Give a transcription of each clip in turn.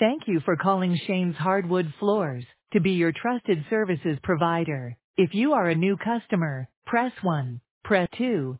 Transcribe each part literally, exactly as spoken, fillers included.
Thank you for calling Shane's Hardwood Floors to be your trusted services provider. If you are a new customer, press one. Press two.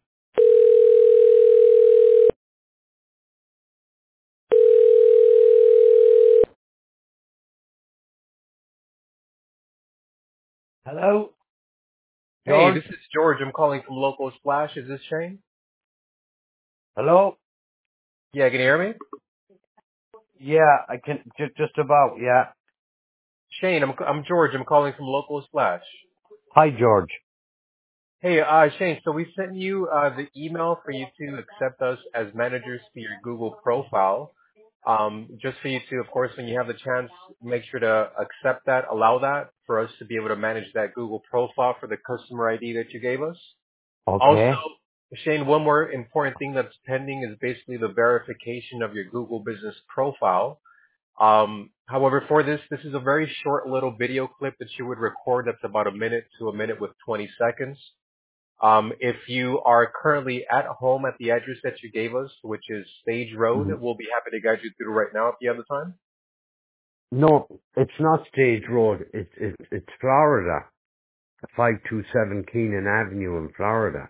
Hello, Hey, George. this is George. I'm calling from Local Splash. Is this Shane? Hello. Yeah, can you hear me? Yeah, I can just just about. Yeah. Shane, I'm I'm George. I'm calling from Local Splash. Hi, George. Hey, uh, Shane. So we sent you uh, the email for you to accept us as managers for your Google profile. Um, just for you to, of course, when you have the chance, make sure to accept that, allow that, for us to be able to manage that Google profile for the customer I D that you gave us. Also, Okay. Shane, one more important thing that's pending is basically the verification of your Google business profile. Um, however, for this, this is a very short little video clip that you would record that's about a minute to a minute with twenty seconds. Um, if you are currently at home at the address that you gave us, which is Stage Road, Mm, we'll be happy to guide you through right now if you have the time. No, it's not Stage Road. It's it's it's Florida. Five two seven Keenan Avenue in Florida.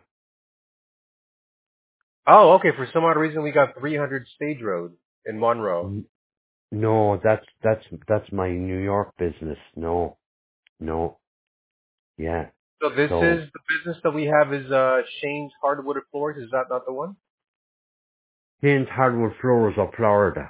Oh, okay. For some odd reason, we got three hundred Stage Road in Monroe. N- No, that's that's that's my New York business. No, no. Yeah. So this So is the business that we have is uh, Shane's Hardwood Floors. Is that not the one? Keen's Hardwood Floors of Florida.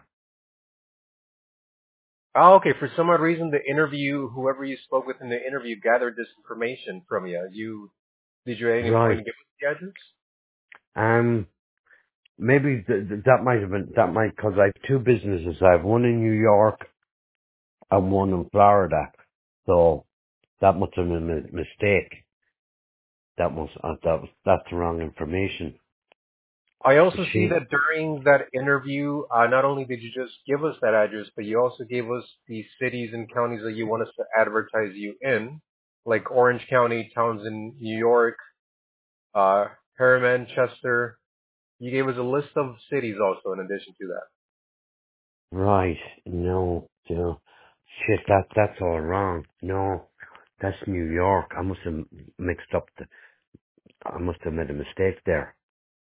Oh, okay. For some odd reason, the interview, whoever you spoke with in the interview, gathered this information from you. You did you at any Right. point give us the address? Um. Maybe th- th- that might have been that might because I have two businesses. I have one in New York and one in Florida. So that must have been a mi- mistake. That must uh, that was that's the wrong information. I also see She that during that interview, uh, not only did you just give us that address, but you also gave us the cities and counties that you want us to advertise you in, like Orange County, towns in New York, uh, Harriman, Chester. You gave us a list of cities also in addition to that. right? No, no, shit. That that's all wrong. No, that's New York. I must have mixed up. The, I must have made a mistake there.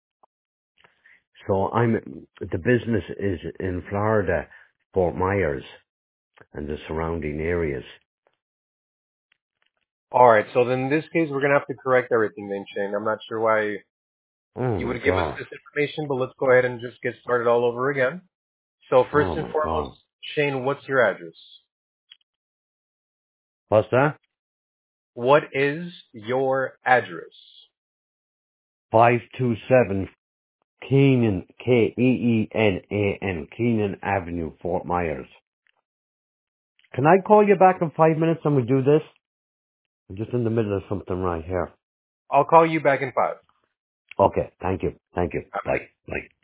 So I'm the business is in Florida, Fort Myers and the surrounding areas. All right, so then in this case, we're gonna have to correct everything then, Shane. I'm not sure why Oh you my would give us god. this information, but let's go ahead and just get started all over again. So first Oh and my foremost, god. Shane, what's your address? What's that? What is your address? Five two seven Keenan, K E E N A N, Keenan Avenue, Fort Myers. Can I call you back in five minutes and we do this? I'm just in the middle of something right here. I'll call you back in five. Okay, thank you, thank you. All right. Bye, bye.